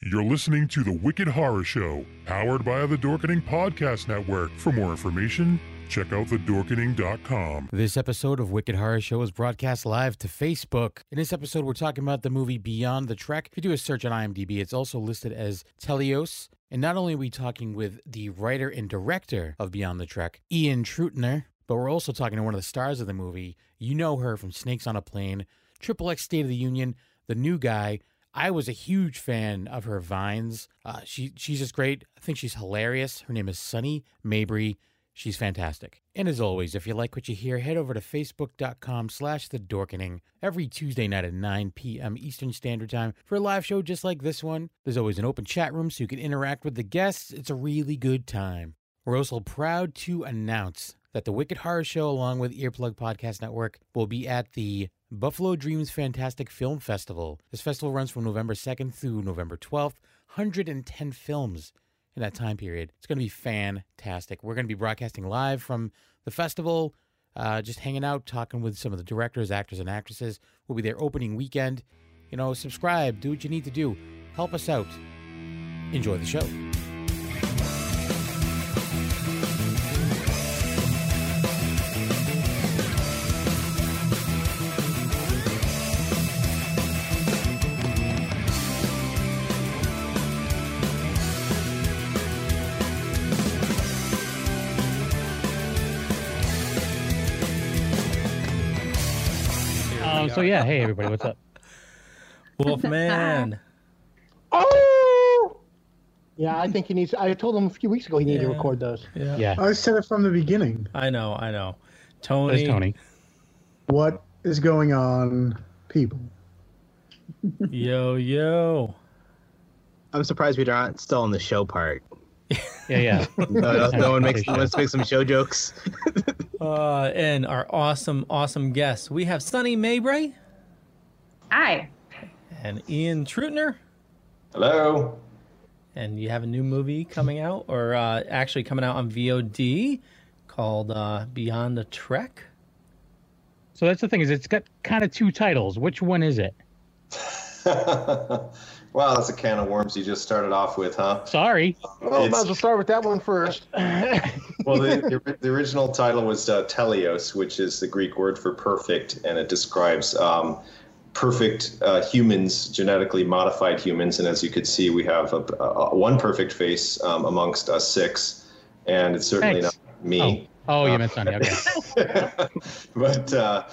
You're listening to The Wicked Horror Show, powered by the Dorkening Podcast Network. For more information, check out thedorkening.com. This episode of Wicked Horror Show is broadcast live to Facebook. In this episode, we're talking about the movie Beyond the Trek. If you do a search on IMDb, it's also listed as Telios. And not only are we talking with the writer and director of Beyond the Trek, Ian Trutner, but we're also talking to one of the stars of the movie. You know her from Snakes on a Plane, Triple X State of the Union, The New Guy. I was a huge fan of her vines. She's just great. I think she's hilarious. Her name is Sunny Mabry. She's fantastic. And as always, if you like what you hear, head over to facebook.com/thedorkening every Tuesday night at 9 p.m. Eastern Standard Time for a live show just like this one. There's always an open chat room so you can interact with the guests. It's a really good time. We're also proud to announce that the Wicked Horror Show, along with Earplug Podcast Network, will be at the Buffalo Dreams Fantastic Film Festival. This festival runs from November 2nd through November 12th. 110 films in that time period. It's going to be fantastic. We're going to be broadcasting live from the festival, just hanging out, talking with some of the directors, actors, and actresses. We'll be there opening weekend. You know, subscribe, do what you need to do. Help us out. Enjoy the show. So yeah, hey everybody, what's up? Wolfman. Oh! Yeah, I think he needs. I told him a few weeks ago he needed to record those. Yeah. I said it from the beginning. I know. Tony. There's Tony. What is going on, people? Yo. I'm surprised we're not still on the show part. Yeah. No one makes some show jokes. And our awesome guests. We have Sunny Mabry. Hi. And Ian Trutner. Hello. And you have a new movie coming out, or actually coming out on VOD, called Beyond the Trek. So that's the thing, is it's got kind of two titles. Which one is it? Wow, that's a can of worms you just started off with, huh? Sorry. Well, I might as well start with that one first. Well, the original title was Telios, which is the Greek word for perfect, and it describes perfect humans, genetically modified humans. And as you could see, we have one perfect face amongst us six, and it's certainly not me. Oh, you meant Sunny. Okay. But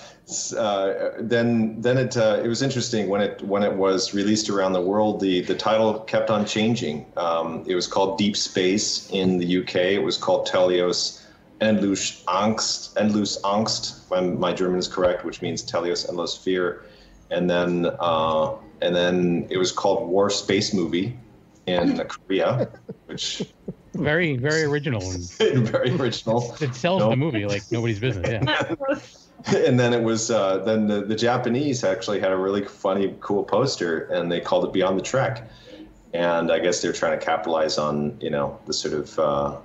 then it was interesting when it was released around the world. The title kept on changing. It was called Deep Space in the UK. It was called Telios Endlose Angst, when my German is correct, which means Telios Endless Fear. And then it was called War Space Movie in Korea, which. Very, very original. Very original. It sells the movie like nobody's business. Yeah. And then it was then the Japanese actually had a really funny, cool poster, and they called it Beyond the Trek. And I guess they're trying to capitalize on the sort of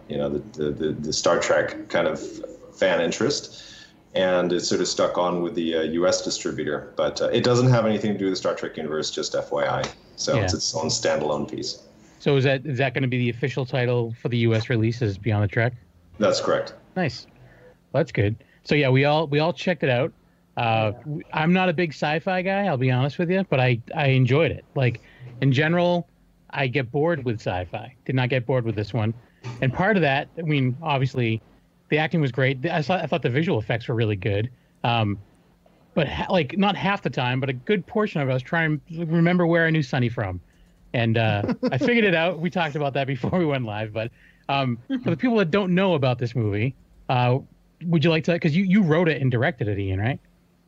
the Star Trek kind of fan interest, and it sort of stuck on with the U.S. distributor. But it doesn't have anything to do with the Star Trek universe, just FYI. So It's its own standalone piece. So is that going to be the official title for the U.S. release? Is Beyond the Trek? That's correct. Nice. Well, that's good. So yeah, we all checked it out. I'm not a big sci-fi guy, I'll be honest with you, but I enjoyed it. Like in general, I get bored with sci-fi. Did not get bored with this one, and part of that, I mean, obviously, the acting was great. I thought the visual effects were really good. But like not half the time, but a good portion of it, I was trying to remember where I knew Sunny from. And I figured it out. We talked about that before we went live. But for the people that don't know about this movie, would you like to? Because you wrote it and directed it, Ian, right?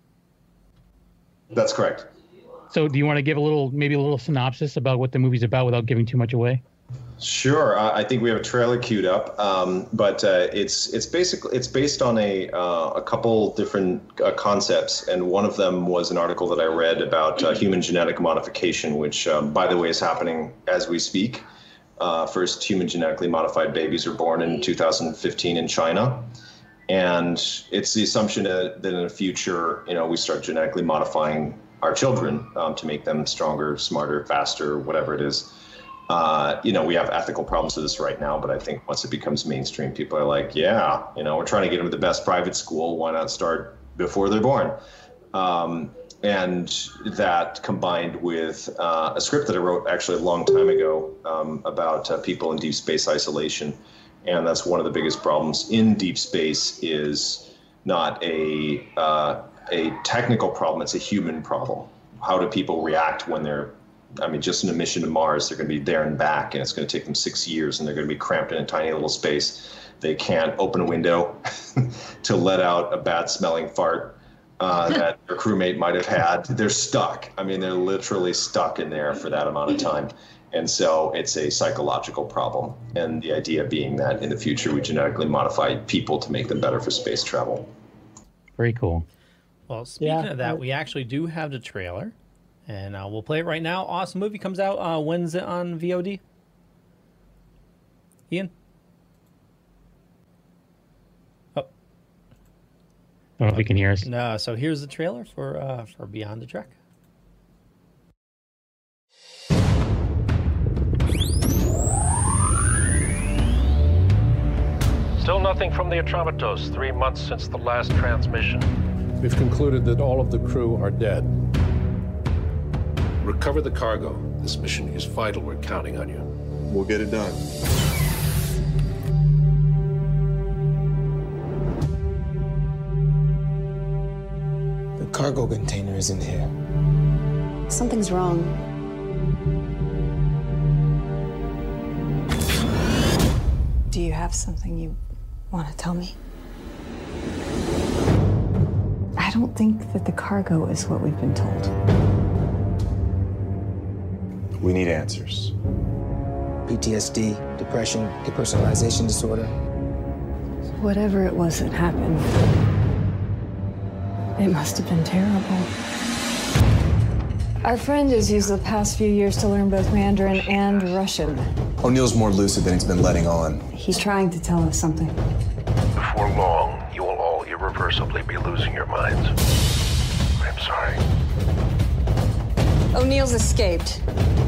That's correct. So do you want to give maybe a little synopsis about what the movie's about without giving too much away? Sure. I think we have a trailer queued up, but it's based on a couple different concepts, and one of them was an article that I read about human genetic modification, which, by the way, is happening as we speak. First human genetically modified babies were born in 2015 in China, and it's the assumption that in the future, we start genetically modifying our children to make them stronger, smarter, faster, whatever it is. We have ethical problems with this right now, but I think once it becomes mainstream, people are like, yeah, we're trying to get them to the best private school. Why not start before they're born? And that combined with a script that I wrote actually a long time ago about people in deep space isolation. And that's one of the biggest problems in deep space is not a technical problem, it's a human problem. How do people react when they're, just in a mission to Mars, they're going to be there and back, and it's going to take them 6 years, and they're going to be cramped in a tiny little space. They can't open a window to let out a bad-smelling fart that their crewmate might have had. They're stuck. They're literally stuck in there for that amount of time. And so it's a psychological problem. And the idea being that in the future, we genetically modify people to make them better for space travel. Very cool. Well, speaking of that, we actually do have the trailer. And we'll play it right now. Awesome movie comes out. When's it on VOD? Ian? Oh. I don't know if he can hear us. No, so here's the trailer for Beyond the Trek. Still nothing from the Atromitos, 3 months since the last transmission. We've concluded that all of the crew are dead. Recover the cargo. This mission is vital. We're counting on you. We'll get it done. The cargo container is in here. Something's wrong. Do you have something you want to tell me? I don't think that the cargo is what we've been told. We need answers. PTSD, depression, depersonalization disorder. Whatever it was that happened, it must have been terrible. Our friend has used the past few years to learn both Mandarin and Russian. O'Neill's more lucid than he's been letting on. He's trying to tell us something. Before long, you will all irreversibly be losing your minds. I'm sorry. O'Neill's escaped.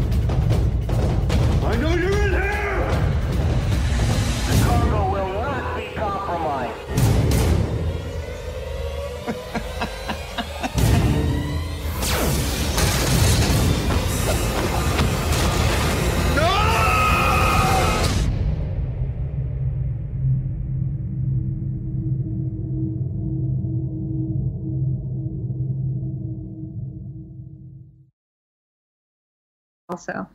I know you're in here! The cargo will not be compromised. Also.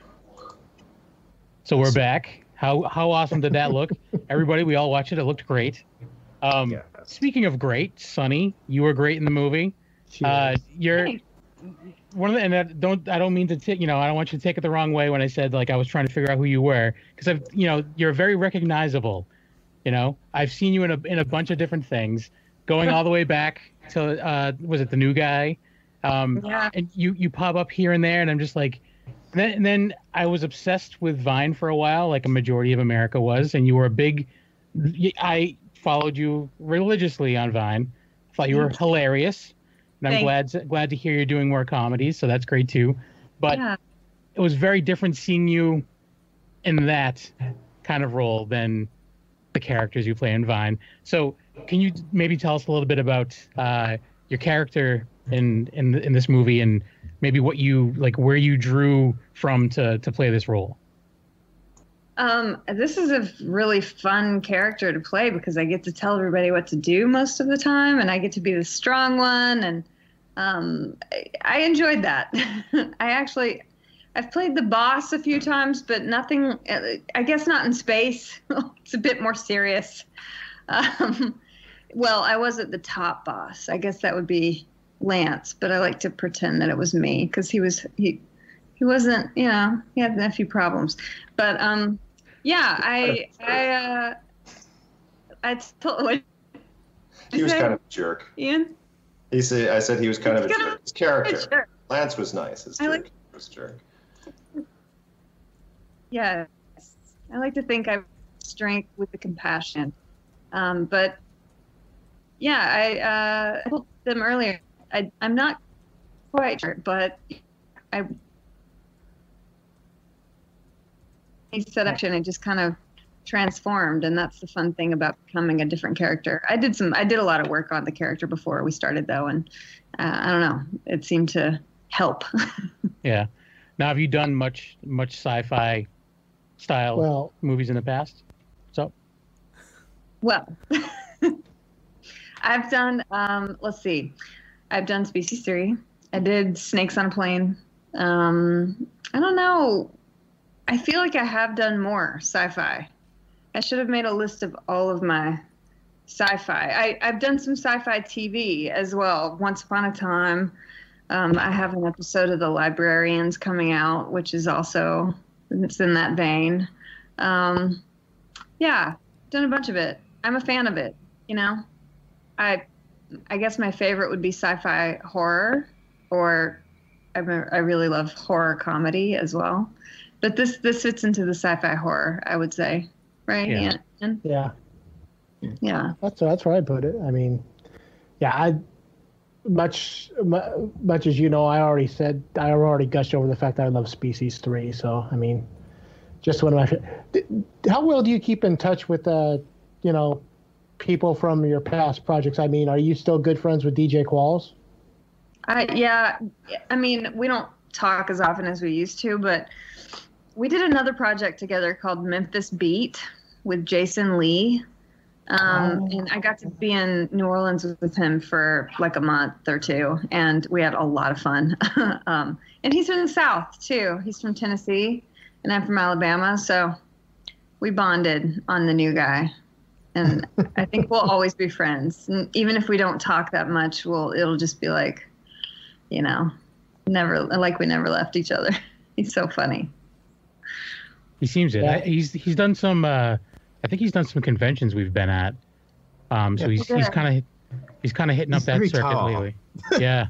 So we're back. How awesome did that look? Everybody, we all watched it. It looked great. Speaking of great, Sunny, you were great in the movie. You're one of the, and I don't mean to take, I don't want you to take it the wrong way when I said I was trying to figure out who you were, because you're very recognizable. I've seen you in a bunch of different things, going all the way back to was it The New Guy? And you pop up here and there, and I'm just like. And then I was obsessed with Vine for a while, like a majority of America was, and you were I followed you religiously on Vine. I thought you were hilarious, and I'm glad to hear you're doing more comedies, so that's great too. But it was very different seeing you in that kind of role than the characters you play in Vine. So can you maybe tell us a little bit about your character in this movie, and maybe what you where you drew from to play this role? This is a really fun character to play because I get to tell everybody what to do most of the time, and I get to be the strong one, and I enjoyed that. I've played the boss a few times, but nothing, I guess not in space. It's a bit more serious. Well, I wasn't the top boss. I guess that would be Lance, but I like to pretend that it was me because he wasn't, he had a few problems. But I told. He was kind of a jerk. Ian? I said he was kind of a jerk. His character. Lance was nice. His jerk was a jerk. Yes. I like to think I have strength with the compassion. But I told them earlier, I'm not quite sure, but he set action, it just kind of transformed, and that's the fun thing about becoming a different character. I did a lot of work on the character before we started, though, and I don't know, it seemed to help. Yeah. Now, have you done much sci-fi style movies in the past? So, well, I've done. Let's see, I've done Species 3. I did Snakes on a Plane. I don't know. I feel like I have done more sci-fi. I should have made a list of all of my sci-fi. I've done some sci-fi TV as well. Once Upon a Time. I have an episode of The Librarians coming out, which is also, it's in that vein. Yeah, done a bunch of it. I'm a fan of it, you know. I guess my favorite would be sci-fi horror, or I really love horror comedy as well. But this fits into the sci-fi horror, I would say, right? Yeah. Ian? Yeah. Yeah. That's where I put it. I mean, yeah, much as you know, I already gushed over the fact that I love Species 3. So I mean, just one of my. How well do you keep in touch with people from your past projects? I mean, are you still good friends with DJ Qualls? Yeah. I mean, we don't talk as often as we used to, but we did another project together called Memphis Beat with Jason Lee. And I got to be in New Orleans with him for like a month or two, and we had a lot of fun. And he's from the South too. He's from Tennessee, and I'm from Alabama, so we bonded on the new guy. And I think we'll always be friends. And even if we don't talk that much, it'll just be like, you know, we never left each other. He's so funny. He seems it. Yeah. He's done some. I think he's done some conventions we've been at. So he's kind of hitting up that circuit tall. lately. Yeah.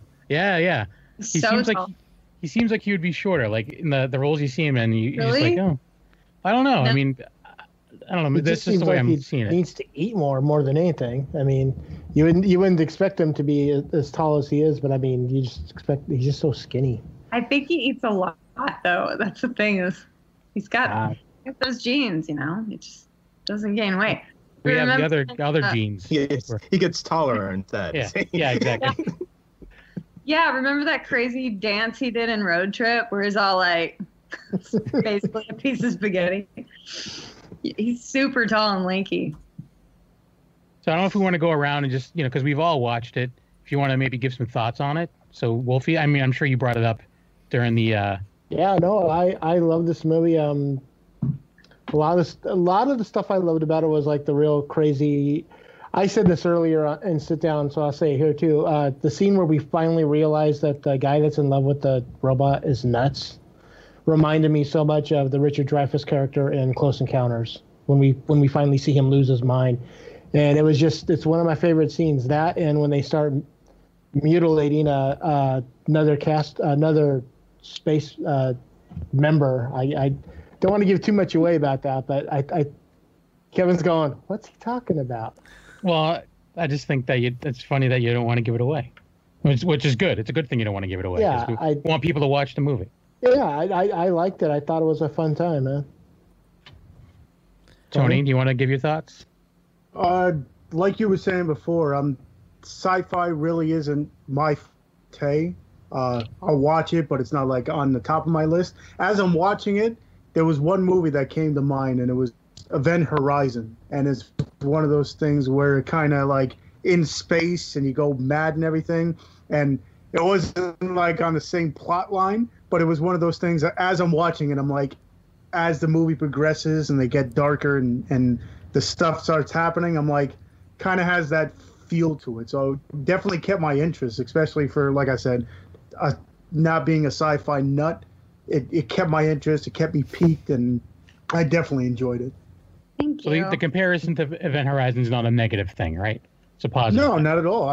He seems like he would be shorter, like in the roles you see him in. You're just like, oh, I don't know. No. I mean, I don't know. That's just the way I'm seeing it. He needs to eat more than anything. I mean, you wouldn't expect him to be as tall as he is, but I mean, you just expect he's just so skinny. I think he eats a lot, though. That's the thing, is he's got those genes, you know. He just doesn't gain weight. We have the other genes. He gets taller instead. Yeah, exactly. Yeah, remember that crazy dance he did in Road Trip where he's all like basically a piece of spaghetti? He's super tall and lanky. So I don't know if we want to go around and just, because we've all watched it, if you want to maybe give some thoughts on it. So Wolfie, I mean, I'm sure you brought it up during the... Yeah, no, I love this movie. A lot of the stuff I loved about it was like the real crazy. I said this earlier in Sit Down, so I'll say it here too. The scene where we finally realized that the guy that's in love with the robot is nuts reminded me so much of the Richard Dreyfuss character in Close Encounters when we finally see him lose his mind, and it's one of my favorite scenes. That, and when they start mutilating another space member. I don't want to give too much away about that, but Kevin's going, what's he talking about? Well, I just think that it's funny that you don't want to give it away, which is good. It's a good thing you don't want to give it away. Yeah, we want people to watch the movie. Yeah, I liked it. I thought it was a fun time, man. Tony, do you want to give your thoughts? Like you were saying before, sci-fi really isn't my forte. I'll watch it, but it's not like on the top of my list. As I'm watching it, there was one movie that came to mind, and it was Event Horizon. And it's one of those things where it kind of like in space and you go mad and everything. And it wasn't like on the same plot line, but it was one of those things that as I'm watching it, I'm like, as the movie progresses and they get darker and the stuff starts happening, I'm like, kind of has that feel to it. So it definitely kept my interest, especially for, like I said, not being a sci-fi nut. It kept my interest. It kept me piqued, and I definitely enjoyed it. Thank you. So the comparison to Event Horizon is not a negative thing, right? It's a positive. No, not at all.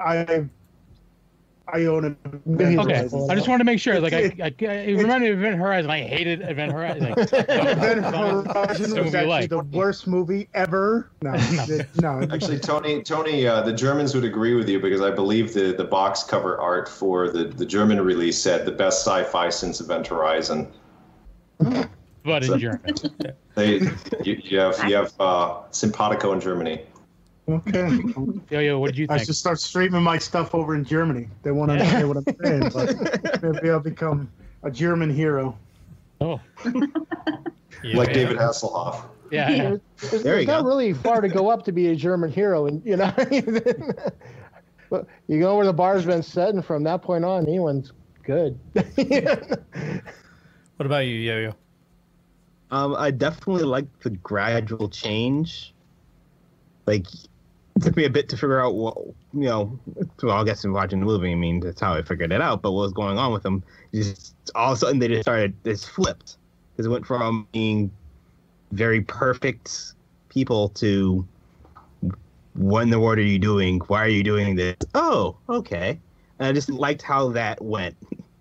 I own it. Okay, I just wanted to make sure. It reminded me of Event Horizon. I hated Event Horizon. Event Horizon was actually the worst movie ever. No. Actually, Tony, the Germans would agree with you, because I believe the box cover art for the German release said the best sci-fi since Event Horizon. but in German. You have simpatico in Germany. Okay. Yo, what did you think? I should start streaming my stuff over in Germany. They won't understand what I'm saying, but maybe I'll become a German hero. Oh. Like David Hasselhoff. Yeah. It's not really far to go up to be a German hero, and you know. But you go where the bar's been set, and from that point on, anyone's good. What about you, Yo-Yo? I definitely like the gradual change. Like, it took me a bit to figure out what, well, I guess in watching the movie, I mean, that's how I figured it out. But what was going on with them? Just all of a sudden, this flipped. Because it went from being very perfect people to, what in the world are you doing? Why are you doing this? Oh, okay. And I just liked how that went.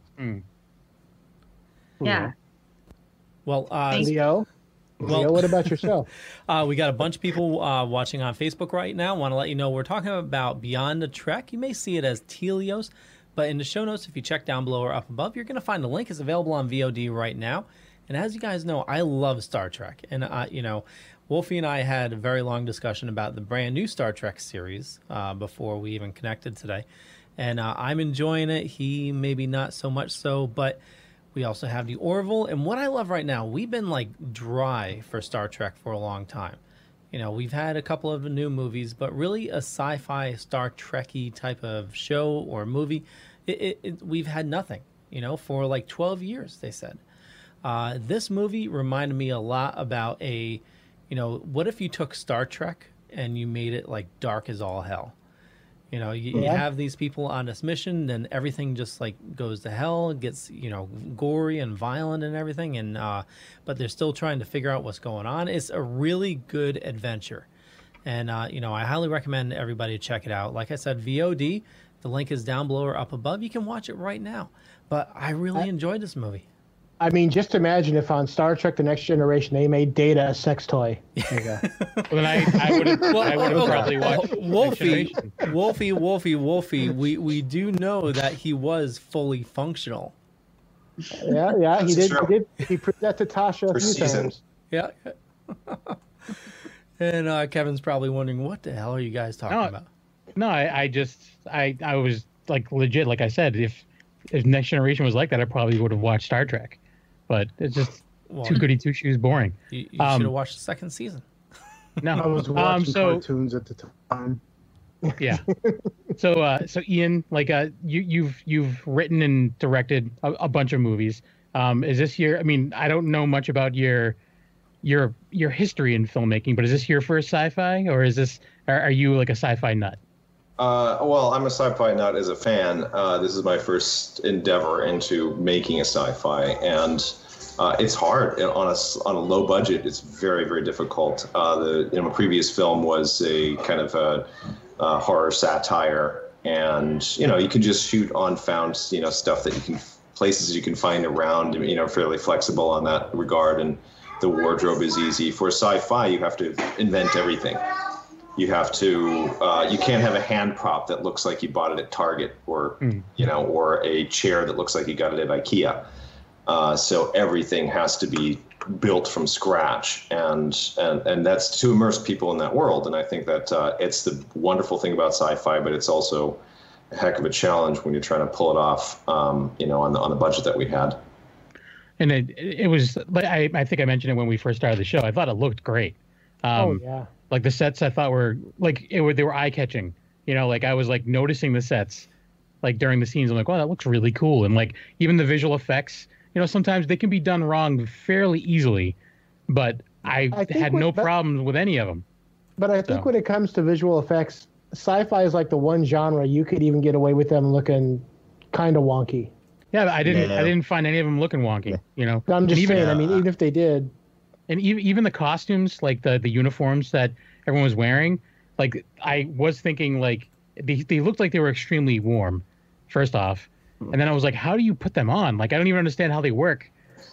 Yeah. Well, Leo, what about yourself? We got a bunch of people watching on Facebook right now. Want to let you know we're talking about Beyond the Trek. You may see it as Telios, but in the show notes, if you check down below or up above, you're going to find a link. It's available on VOD right now. And as you guys know, I love Star Trek. And, Wolfie and I had a very long discussion about the brand new Star Trek series before we even connected today. And I'm enjoying it. He maybe not so much so, but we also have the Orville. And what I love right now, we've been like dry for Star Trek for a long time. You know, we've had a couple of new movies, but really a sci-fi Star Trek-y type of show or movie, we've had nothing, for like 12 years, they said. This movie reminded me a lot about what if you took Star Trek and you made it like dark as all hell? You have these people on this mission, then everything just like goes to hell. It gets, gory and violent and everything. And, but they're still trying to figure out what's going on. It's a really good adventure. And, I highly recommend everybody check it out. Like I said, VOD, the link is down below or up above. You can watch it right now. But I really enjoyed this movie. I mean, just imagine if on Star Trek: The Next Generation they made Data a sex toy. There you go. Well, I would have probably watched Wolfie. We do know that he was fully functional. Yeah, he did. He proved that to Tasha a few times. Yeah. And Kevin's probably wondering, what the hell are you guys talking about? No, I was like legit. Like I said, if Next Generation was like that, I probably would have watched Star Trek. But it's just too goody two shoes boring. You should have watched the second season. No, I was watching cartoons at the time. Yeah. So Ian, like you've written and directed a bunch of movies. Is this your? I mean, I don't know much about your history in filmmaking, but is this your first sci-fi, or is this? Are you like a sci-fi nut? Well, I'm a sci-fi nut as a fan. This is my first endeavor into making a sci-fi, and it's hard on a low budget. It's very, very difficult. My previous film was a kind of a horror satire, and you can just shoot on found stuff that places you can find around. Fairly flexible on that regard, and the wardrobe is easy. For sci-fi, you have to invent everything. You have to. You can't have a hand prop that looks like you bought it at Target, or or a chair that looks like you got it at IKEA. So everything has to be built from scratch, and that's to immerse people in that world. And I think that it's the wonderful thing about sci-fi, but it's also a heck of a challenge when you're trying to pull it off. On the budget that we had. And it was. I think I mentioned it when we first started the show. I thought it looked great. Yeah. Like the sets, I thought were like they were eye catching. Like I was like noticing the sets, like during the scenes. I'm like, wow, that looks really cool. And like even the visual effects, sometimes they can be done wrong fairly easily, but I had no problems with any of them. But I think when it comes to visual effects, sci-fi is like the one genre you could even get away with them looking kind of wonky. Yeah, I didn't find any of them looking wonky. I'm just saying. I mean, even if they did. And even the costumes, like the uniforms that everyone was wearing, like I was thinking like they looked like they were extremely warm, first off. And then I was like, how do you put them on? Like, I don't even understand how they work.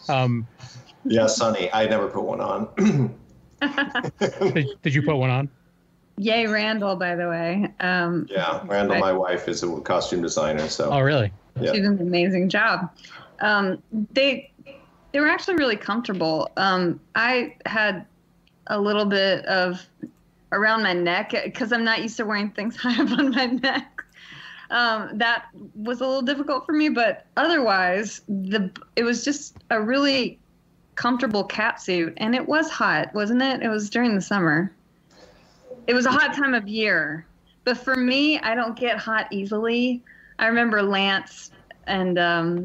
Yeah, Sonny, I never put one on. Did you put one on? Yay, Randall, by the way. Yeah, Randall, my wife, is a costume designer. So. Oh, really? Yeah. She did an amazing job. They were actually really comfortable. I had a little bit of around my neck because I'm not used to wearing things high up on my neck. That was a little difficult for me, but otherwise, it was just a really comfortable cat suit, and it was hot, wasn't it? It was during the summer. It was a hot time of year, but for me, I don't get hot easily. I remember Lance and oh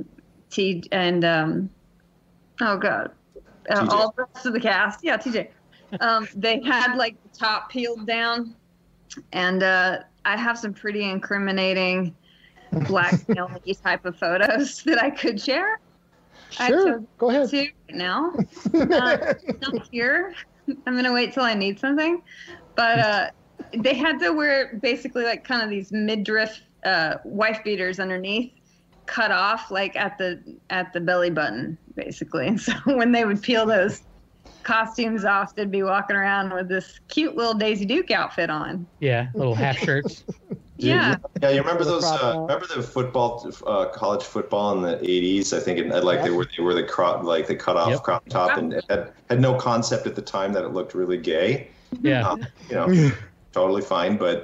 god, all the rest of the cast, yeah, TJ. They had like the top peeled down, and I have some pretty incriminating blackmail-y type of photos that I could share. Sure, go ahead. Right now, not here. I'm gonna wait till I need something, but they had to wear basically like kind of these midriff wife beaters underneath, cut off like at the belly button, basically. And so when they would peel those costumes off, they'd be walking around with this cute little Daisy Duke outfit on. Yeah, little half shirts. Yeah. Yeah, you remember those? Remember the football, college football in the '80s? I think they were the crop, like the cut off crop top, and it had no concept at the time that it looked really gay. Yeah. Totally fine, but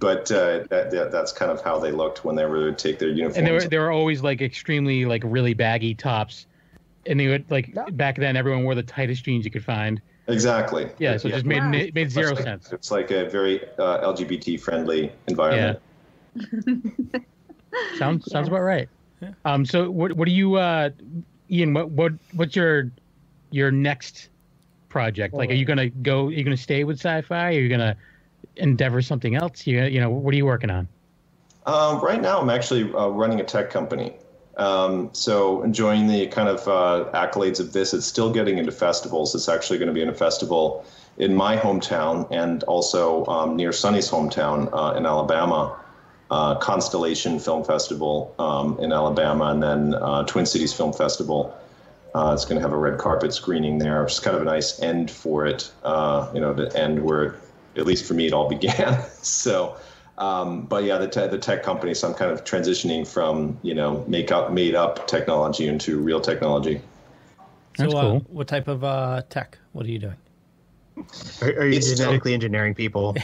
that's kind of how they looked when they would take their uniforms. And they were always like extremely like really baggy tops, and they would like back then everyone wore the tightest jeans you could find. Exactly. Yeah, so it just made zero sense. It's like a very LGBT friendly environment. Yeah. Sounds about right. So what do you, Ian? What's your next project? Like, are you gonna stay with sci-fi? Are you gonna endeavor something else? You know, what are you working on? Right now, I'm actually running a tech company. So enjoying the kind of accolades of this. It's still getting into festivals. It's actually going to be in a festival in my hometown and also near Sonny's hometown in Alabama, Constellation Film Festival in Alabama, and then Twin Cities Film Festival. It's going to have a red carpet screening there, which is kind of a nice end for it, to end where, at least for me, it all began. So. But yeah, the tech company, so I'm kind of transitioning from, made up technology into real technology. So cool. What type of tech? What are you doing? Are you genetically engineering people?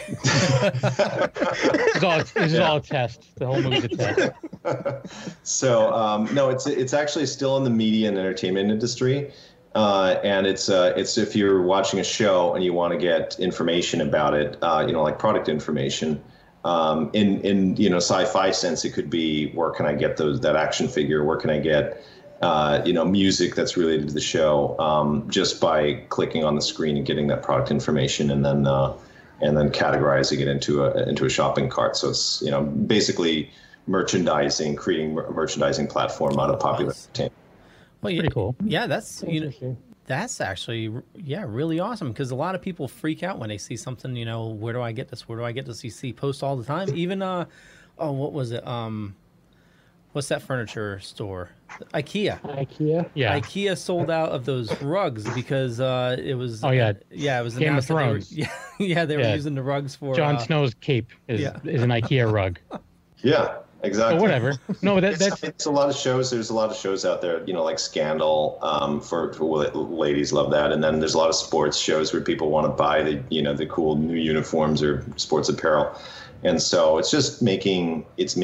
This is all a test. The whole movie's a test. So no, it's actually still in the media and entertainment industry. And it's if you're watching a show and you want to get information about it, like product information. In sci-fi sense, it could be, where can I get that action figure? Where can I get music that's related to the show? Just by clicking on the screen and getting that product information, and then categorizing it into a shopping cart. So it's basically merchandising, creating a merchandising platform out of popular entertainment. Well, pretty cool. Yeah, that's That's actually, really awesome, because a lot of people freak out when they see something, where do I get this? Where do I get this? You see posts all the time. Even, what was it? What's that furniture store? IKEA. Yeah. IKEA sold out of those rugs because it was. Oh, yeah. Yeah, it was Game of Thrones. They were using the rugs for. Jon Snow's cape is an IKEA rug. Yeah. Exactly. Oh, whatever. No, it's a lot of shows. There's a lot of shows out there, like Scandal. For ladies love that, and then there's a lot of sports shows where people want to buy the cool new uniforms or sports apparel, and so it's just making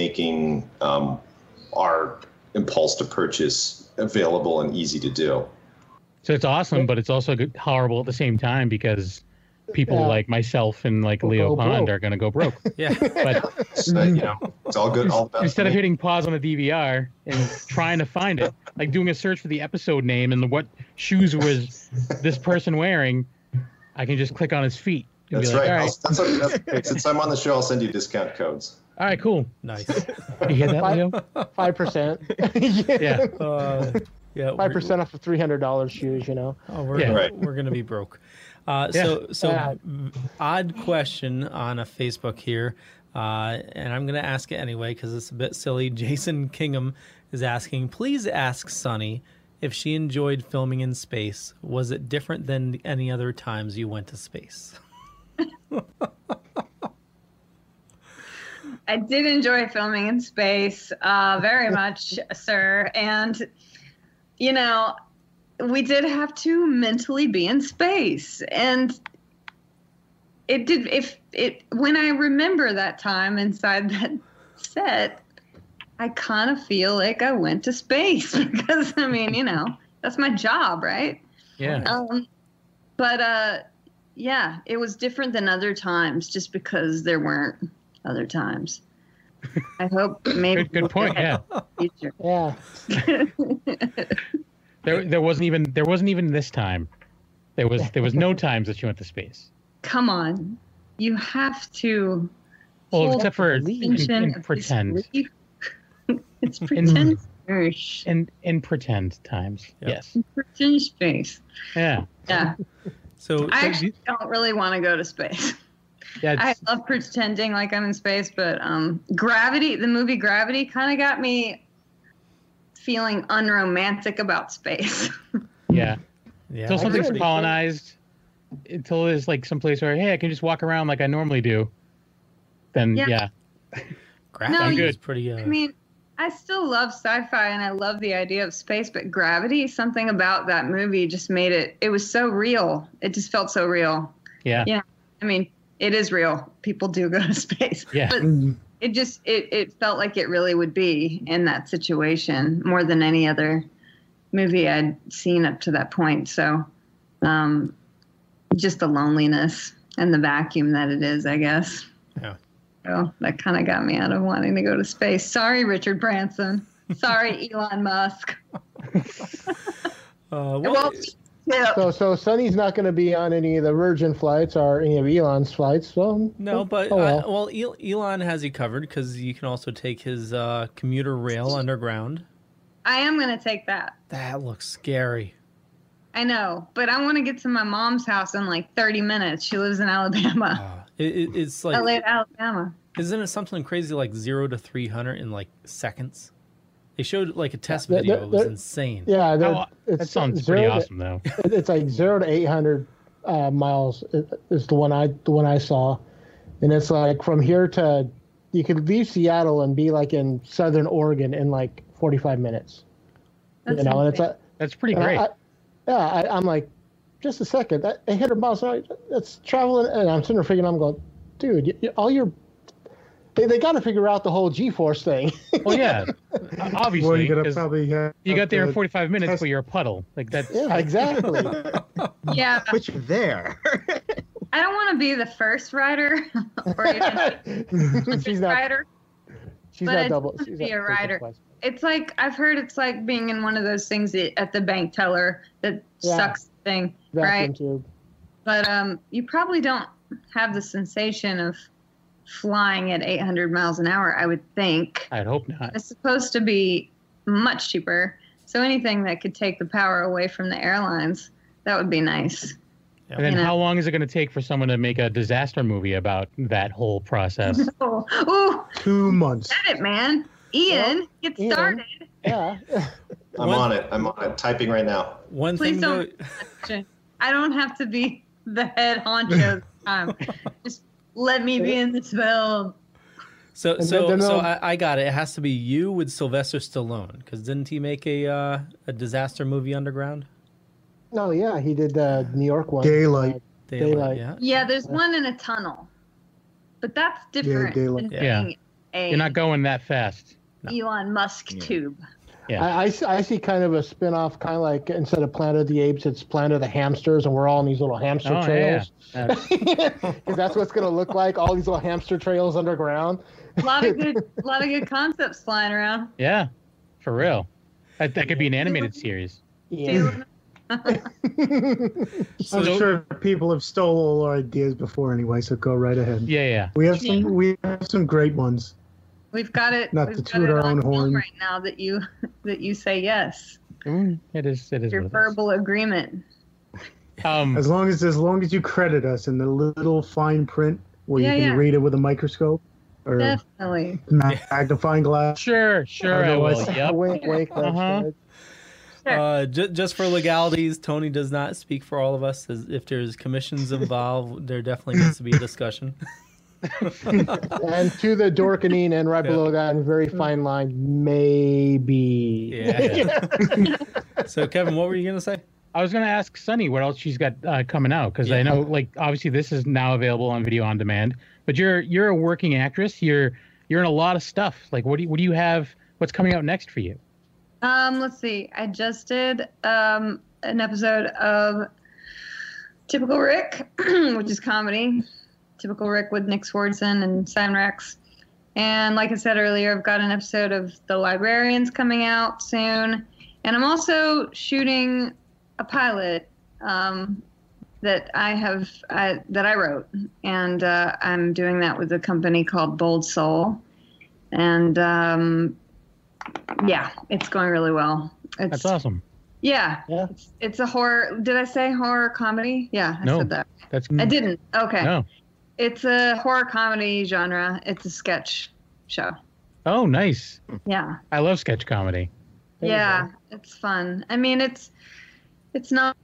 our impulse to purchase available and easy to do. So it's awesome, but it's also horrible at the same time, because people like myself and like Leo Pond are going to go broke. Yeah. But it's all good. All about instead of hitting pause on the DVR and trying to find it, like doing a search for the episode name and what shoes was this person wearing, I can just click on his feet. That's be like, right. All right. Since I'm on the show, I'll send you discount codes. All right, cool. Nice. You hear that, Leo? 5%. Yeah. 5% off of $300 shoes, Oh, we're gonna be broke. So odd question on a Facebook here, and I'm gonna ask it anyway because it's a bit silly. Jason Kingham is asking, please ask Sunny if she enjoyed filming in space. Was it different than any other times you went to space? I did enjoy filming in space very much, sir. And, we did have to mentally be in space, and it did. When I remember that time inside that set, I kind of feel like I went to space because I mean, that's my job, right? Yeah. But yeah, it was different than other times just because there weren't other times. I hope maybe good point. Yeah. Future. Yeah. There wasn't even this time. There was no times that you went to space. Come on, you have to. Well, except for in pretend. It's pretend. In pretend times. Yep. Yes. In pretend space. Yeah. Yeah. So I actually don't really want to go to space. Yeah, I love pretending like I'm in space, but Gravity, the movie Gravity, kind of got me feeling unromantic about space. Yeah. Yeah. Until something's colonized, until there's like some place where, hey, I can just walk around like I normally do. Then yeah. Gravity is pretty. I mean, I still love sci-fi and I love the idea of space, but Gravity, something about that movie just made it was so real. It just felt so real. Yeah. Yeah. I mean, it is real. People do go to space. Yeah. But it felt like it really would be in that situation more than any other movie I'd seen up to that point. So just the loneliness and the vacuum that it is, I guess. Yeah. So that kind of got me out of wanting to go to space. Sorry, Richard Branson. Sorry, Elon Musk. So Sonny's not going to be on any of the Virgin flights or any of Elon's flights. So no, but Elon has you covered because you can also take his commuter rail underground. I am going to take that. That looks scary. I know, but I want to get to my mom's house in like 30 minutes. She lives in Alabama. It's like LA, Alabama. Isn't it something crazy like 0 to 300 in like seconds? They showed like a test video. It was insane. Yeah, that sounds pretty awesome though. It's like 0 to 800 miles is the one I saw, and it's like from here to you could leave Seattle and be like in Southern Oregon in like 45 minutes. That's and it's like that's pretty great. I'm like, just a second, that 800 miles an hour, that's traveling, and I'm sitting there figuring, I'm going, dude, they got to figure out the whole G-force thing. Well, yeah, obviously. Well, you got there in 45 minutes, but you're a puddle. Like that's exactly. Yeah, but you're there. I don't want to be the first rider or even she's not rider. She's but not I double. want to She's be not a rider. It's like I've heard it's like being in one of those things at the bank teller that sucks thing, Vacuum right? tube. But you probably don't have the sensation of flying at 800 miles an hour, I would think. I'd hope not. It's supposed to be much cheaper. So anything that could take the power away from the airlines, that would be nice. And then how long is it going to take for someone to make a disaster movie about that whole process? Ooh, 2 months. Get it, man. Ian, get started. Yeah. I'm on it. Typing right now. One Please thing don't. I don't have to be the head honcho this time. Just let me be in this film. So I got it. It has to be you with Sylvester Stallone, because didn't he make a disaster movie Underground? No, yeah, he did the New York one. Daylight. Yeah. Yeah, there's one in a tunnel, but that's different. Daylight. Than being You're not going that fast. Elon Musk tube. Yeah. I see kind of a spin-off, kind of like instead of Planet of the Apes, it's Planet of the Hamsters, and we're all on these little hamster trails. Because that's what it's going to look like, all these little hamster trails underground. A lot of good concepts flying around. Yeah, for real. That could be an animated series. Yeah. I'm sure people have stole all our ideas before anyway, so go right ahead. Yeah. We have some great ones. We've got it. Not we've to got toot it our on own film horn. right now that you say yes. It is. Your verbal agreement. As long as you credit us in the little fine print where you can read it with a microscope or Definitely. magnifying glass. Sure. I will. Yep. Wink. Just for legalities, Tony does not speak for all of us. If there's commissions involved, there definitely needs to be a discussion. And to the Dorkening and right below that, in very fine line, maybe. Yeah. So, Kevin, what were you gonna say? I was gonna ask Sunny what else she's got coming out, because I know, like, obviously this is now available on video on demand. But you're a working actress. You're in a lot of stuff. Like, what do you have? What's coming out next for you? Let's see. I just did an episode of Typical Rick, which is comedy. Typical Rick with Nick Swardson and Simon Rex. And like I said earlier, I've got an episode of The Librarians coming out soon. And I'm also shooting a pilot that I wrote. And I'm doing that with a company called Bold Soul. And yeah, it's going really well. That's awesome. Yeah. It's a horror. Did I say horror comedy? Yeah, I said that. I didn't. Okay. No. It's a horror comedy genre. It's a sketch show. Oh, nice. Yeah. I love sketch comedy. Yeah, it's fun. I mean, it's not,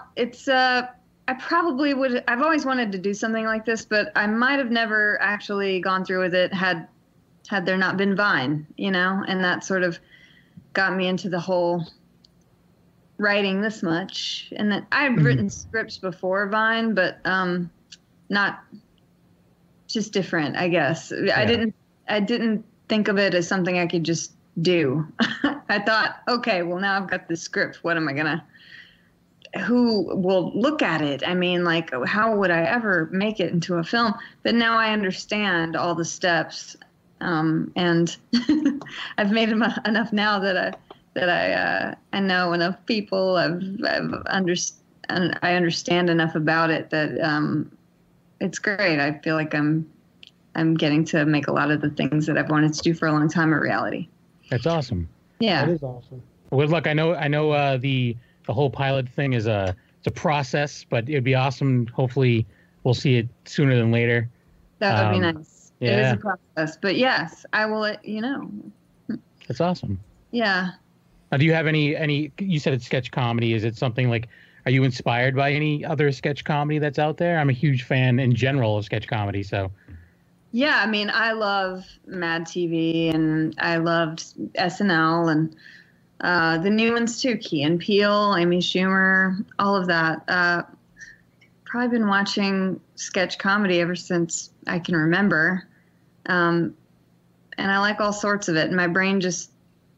I probably would, I've always wanted to do something like this, but I might have never actually gone through with it had there not been Vine, and that sort of got me into the whole writing this much. And that I've written scripts before Vine, but not just different, I guess. Yeah. I didn't think of it as something I could just do. I thought, okay, well, now I've got this script. What am I gonna, who will look at it? I mean, like, how would I ever make it into a film? But now I understand all the steps. And I've made enough now that I know enough people. I understand enough about it that it's great. I feel like I'm getting to make a lot of the things that I've wanted to do for a long time a reality. That's awesome. Yeah, that is awesome. Well, look, I know the whole pilot thing is it's a process, but it'd be awesome. Hopefully, we'll see it sooner than later. That would be nice. Yeah. It is a process, but yes, I will let you know. That's awesome. Yeah. Do you have any? You said it's sketch comedy. Is it something like? Are you inspired by any other sketch comedy that's out there? I'm a huge fan in general of sketch comedy. So. Yeah, I mean, I love Mad TV, and I loved SNL, and the new ones too. Key and Peele, Amy Schumer, all of that. Probably been watching sketch comedy ever since I can remember. And I like all sorts of it. And my brain just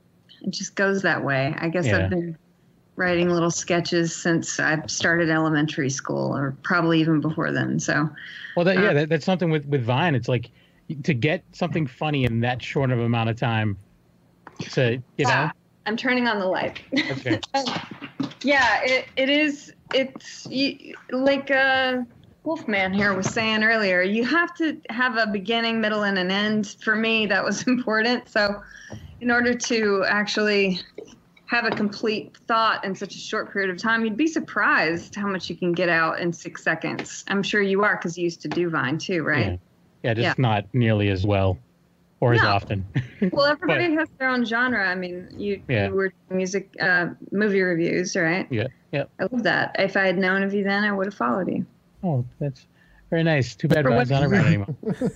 goes that way. I guess I've been writing little sketches since I started elementary school, or probably even before then. So, well, that's something with Vine. It's like to get something funny in that short of amount of time. So, know. I'm turning on the light. Okay. Yeah, it is. It's like Wolfman here was saying earlier. You have to have a beginning, middle, and an end. For me, that was important. So, in order to actually have a complete thought in such a short period of time, you'd be surprised how much you can get out in 6 seconds. I'm sure you are, because you used to do Vine too, right? Yeah, just not nearly as well or as often. Well, everybody has their own genre. I mean, you were music, movie reviews, right? Yeah. I love that. If I had known of you then, I would have followed you. Oh, that's very nice. Too bad Vine's not around anymore.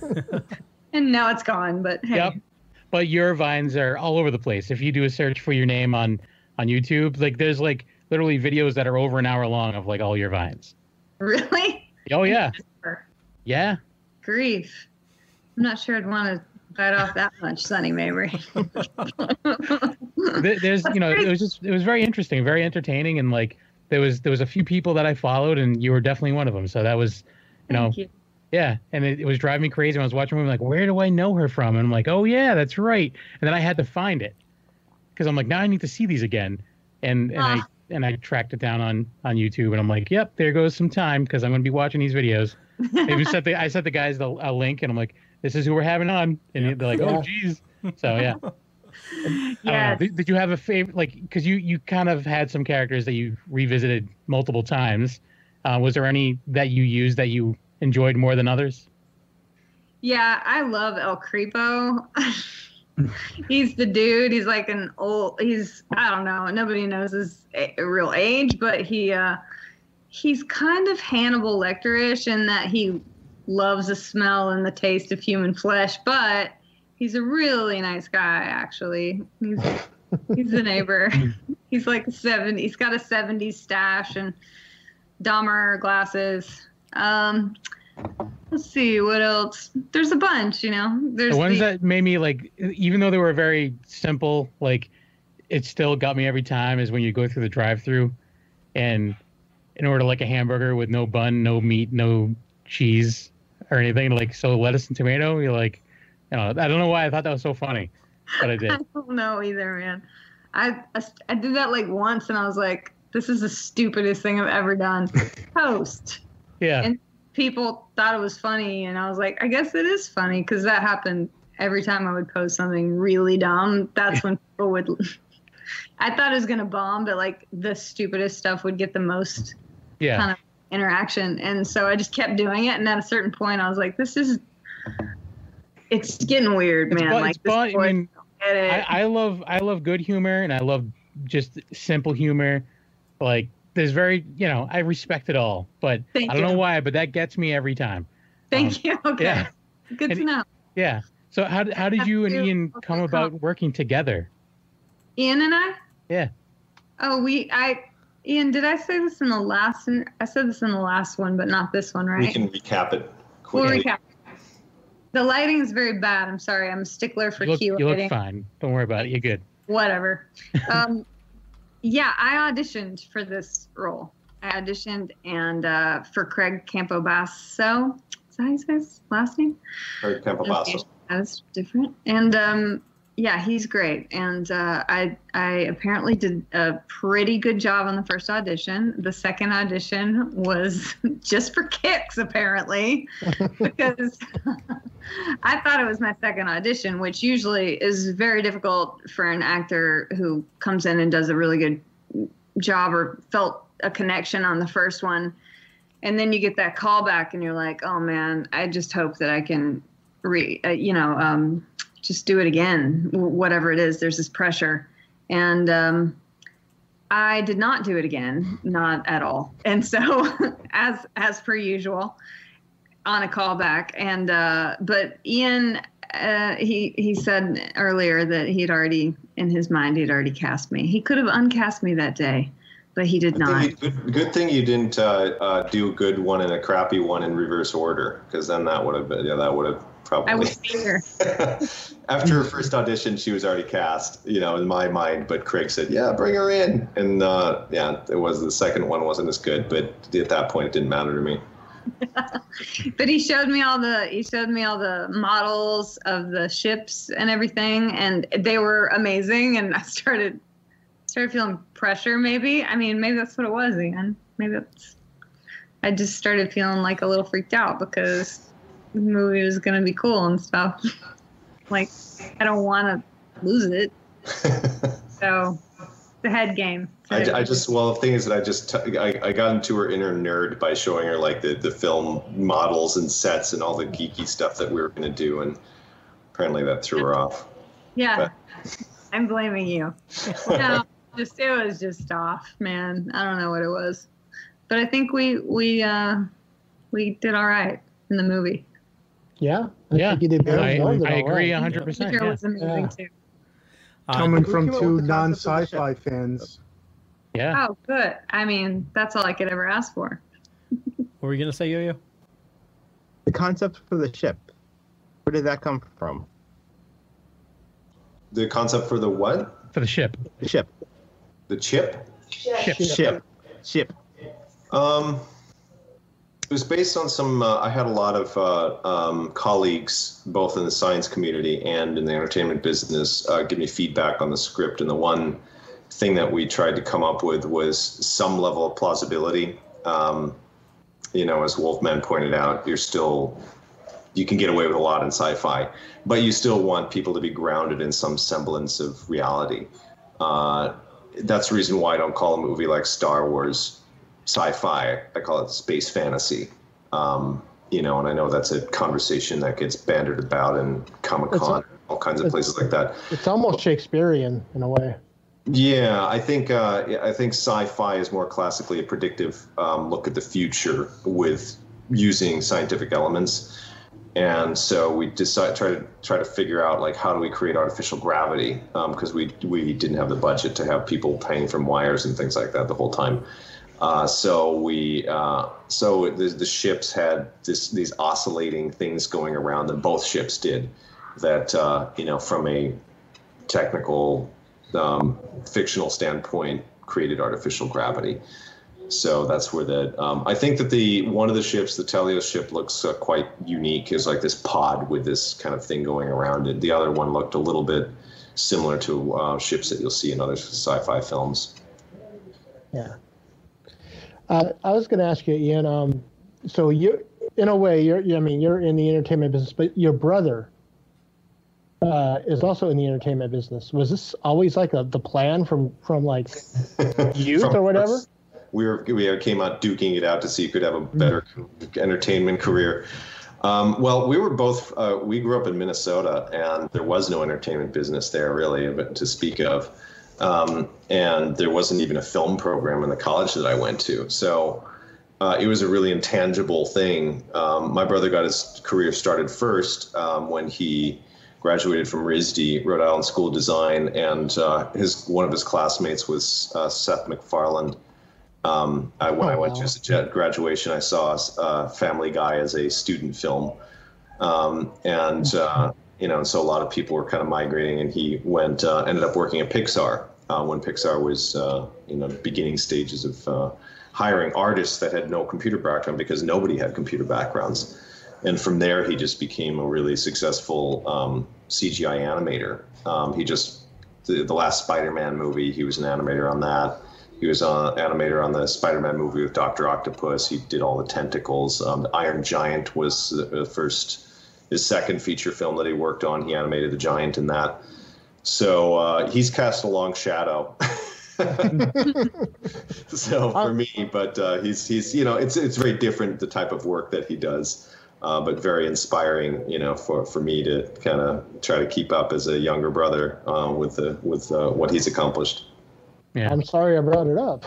And now it's gone, but hey. Yep. But your Vines are all over the place. If you do a search for your name on YouTube, like there's like literally videos that are over an hour long of like all your Vines. Really? Oh, yeah. Yeah. Grief. I'm not sure I'd want to bite off that much, Sonny Mabry. There's, it was very interesting, very entertaining. And like, there was a few people that I followed, and you were definitely one of them. So that was, Thank you. Yeah. And it was driving me crazy when I was watching the movie. Like, where do I know her from? And I'm like, oh yeah, that's right. And then I had to find it, because I'm like, now I need to see these again. And I tracked it down on YouTube, and I'm like, yep, there goes some time, because I'm going to be watching these videos. I sent the guys a link, and I'm like, this is who we're having on. And they're like, oh, geez. So, yeah. Yeah. Did you have a favorite, like, because you kind of had some characters that you revisited multiple times. Was there any that you used that you enjoyed more than others? Yeah, I love El Creepo. He's the dude. He's like I don't know, nobody knows his real age, but he's kind of Hannibal Lecter-ish in that he loves the smell and the taste of human flesh, but he's a really nice guy, actually. He's the neighbor. He's like 70. He's got a 70s stash and Dahmer glasses. Let's see what else. There's a bunch, There's the ones that made me like, even though they were very simple, like it still got me every time. Is when you go through the drive-through, and in order like a hamburger with no bun, no meat, no cheese or anything, like so lettuce and tomato. You're like, I don't know why I thought that was so funny, but I did. I don't know either, man. I did that like once, and I was like, this is the stupidest thing I've ever done. Post. Yeah. And people thought it was funny, and I was like, I guess it is funny, because that happened every time I would post something really dumb. That's when people would. I thought it was gonna bomb, but like the stupidest stuff would get the most kind of interaction, and so I just kept doing it. And at a certain point, I was like, it's getting weird, man. I love good humor, and I love just simple humor. Like there's very, I respect it all, but I don't know why, but that gets me every time. Thank you. Okay. Yeah. Good to know. Yeah. So how did you and Ian come about working together? Ian and I? Yeah. Oh, Ian, did I say this in the last? I said this in the last one, but not this one, right? We can recap it We'll quickly. recap. The lighting is very bad. I'm sorry. I'm a stickler for key You lighting. look fine. Don't worry about it. You're good. Whatever. Yeah, I auditioned for this role. I auditioned and for Craig Campobasso. Is that how you say his last name? Craig Campobasso. That's different. And yeah, he's great. And I apparently did a pretty good job on the first audition. The second audition was just for kicks, apparently, because I thought it was my second audition, which usually is very difficult for an actor who comes in and does a really good job or felt a connection on the first one. And then you get that call back and you're like, oh man, I just hope that I can just do it again, whatever it is. There's this pressure. And I did not do it again, not at all. And so as per usual, on a callback. And but Ian, he said earlier that he'd already, in his mind, he'd already cast me. He could have uncast me that day, but he did not. Good thing you didn't do a good one and a crappy one in reverse order, because then that would have been, that would have probably. I would be here. After her first audition, she was already cast, in my mind. But Craig said, "Yeah, bring her in." And it was the second one wasn't as good, but at that point, it didn't matter to me. But he showed me all the models of the ships and everything, and they were amazing. And I started feeling pressure. Maybe that's what it was, Ian. I just started feeling like a little freaked out because the movie was going to be cool and stuff. Like, I don't want to lose it. So, the head game. The thing is that I got into her inner nerd by showing her like the film models and sets and all the geeky stuff that we were going to do, and apparently that threw her off. Yeah, I'm blaming you. No, it was just off, man. I don't know what it was, but I think we did all right in the movie. Yeah, I think you did very well. I agree 100%. It was amazing too. Coming from two non-sci-fi fans. Yeah. Oh, good. That's all I could ever ask for. What were you going to say, Yo-Yo? The concept for the ship. Where did that come from? The concept for the what? For the ship. The ship. The chip? Ship. It was based on some. I had a lot of colleagues, both in the science community and in the entertainment business, give me feedback on the script. And the one thing that we tried to come up with was some level of plausibility. As Wolfman pointed out, you can get away with a lot in sci-fi, but you still want people to be grounded in some semblance of reality. That's the reason why I don't call a movie like Star Wars sci-fi. I call it space fantasy. And I know that's a conversation that gets bandied about in Comic-Con, all kinds of places like that. It's almost Shakespearean in a way. Yeah, I think sci-fi is more classically a predictive look at the future with using scientific elements. And so we decided try to figure out like how do we create artificial gravity, because we didn't have the budget to have people hanging from wires and things like that the whole time. So the ships had these oscillating things going around them. Both ships did that. From a technical fictional standpoint, created artificial gravity. So that's where I think that one of the ships, the Telios ship, looks quite unique. Is like this pod with this kind of thing going around it. The other one looked a little bit similar to ships that you'll see in other sci-fi films. Yeah. I was going to ask you, Ian. So you, in a way, you're in the entertainment business, but your brother is also in the entertainment business. Was this always like the plan from like youth or whatever? We came out duking it out to see who could have a better entertainment career. Well, we were both. We grew up in Minnesota, and there was no entertainment business there really to speak of, and there wasn't even a film program in the college that I went to. So it was a really intangible thing. My brother got his career started first when he graduated from RISD, Rhode Island School of Design, and one of his classmates was Seth MacFarlane. When I went to his graduation, I saw Family Guy as a student film, and so a lot of people were kind of migrating, and he ended up working at Pixar when Pixar was beginning stages of hiring artists that had no computer background because nobody had computer backgrounds, and from there he just became a really successful CGI animator. The last Spider-Man movie, he was an animator on that. He was an animator on the Spider-Man movie with Dr. Octopus. He did all the tentacles. The Iron Giant was his second feature film that he worked on. He animated the giant in that. So he's cast a long shadow. So for me, but he's it's very different, the type of work that he does, but very inspiring, for me to kind of try to keep up as a younger brother with what he's accomplished. Yeah. I'm sorry I brought it up.